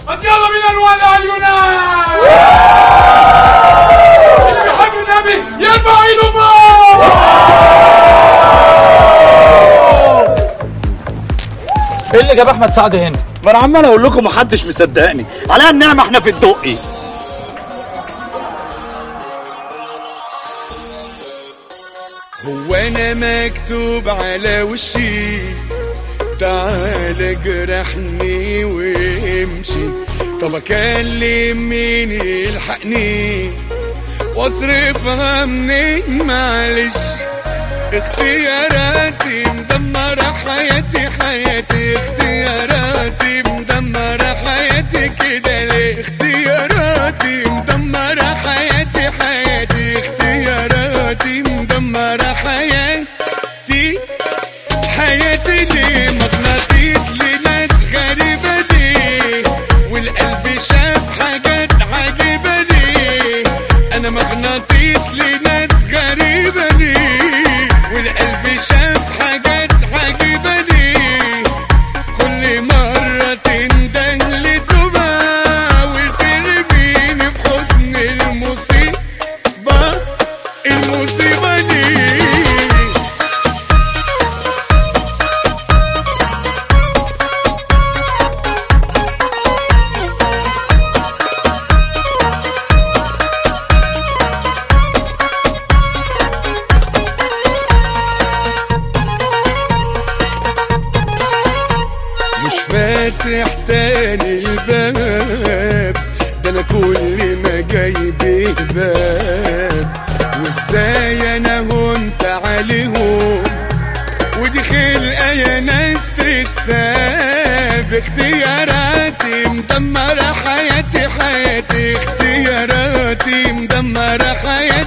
يلا بينا نولع اليونان. اللي بيحب النبي يرفع ايده فوق. ايه اللي جاب احمد سعد هنا؟ ما انا عمال اقول لكم محدش مصدقني. عليها النعمه احنا في الدقي. هو انا مكتوب على وشي تعال جرحني وامشي. طب اكلم مين يلحقني واصرفها منين؟ معلش اختياراتي مدمرة حياتي حياتي. اختياراتي مدمرة حياتي كده ليه؟ اختياراتي مدمرة حياتي حياتي. اختياراتي مدمرة حياتي حياتي ليه؟ مغناطيس لناس غريبة ليه؟ والقلب شاف حاجات عجيبة ليه؟ أنا مغناطيس لناس غريبة ليه؟ والقلب شاف حاجات عجيبة ليه؟ كل مرة تندن لتوبة وترميني في حضن المصيبة المصيبة دي. مش فاتح تاني الباب ده انا كل ما جايب باب. وازاي انا هنت عليهم ودي خلقه يا ناس تتساب. اختياراتي مدمره حياتي حياتي. اختياراتي مدمره حياتي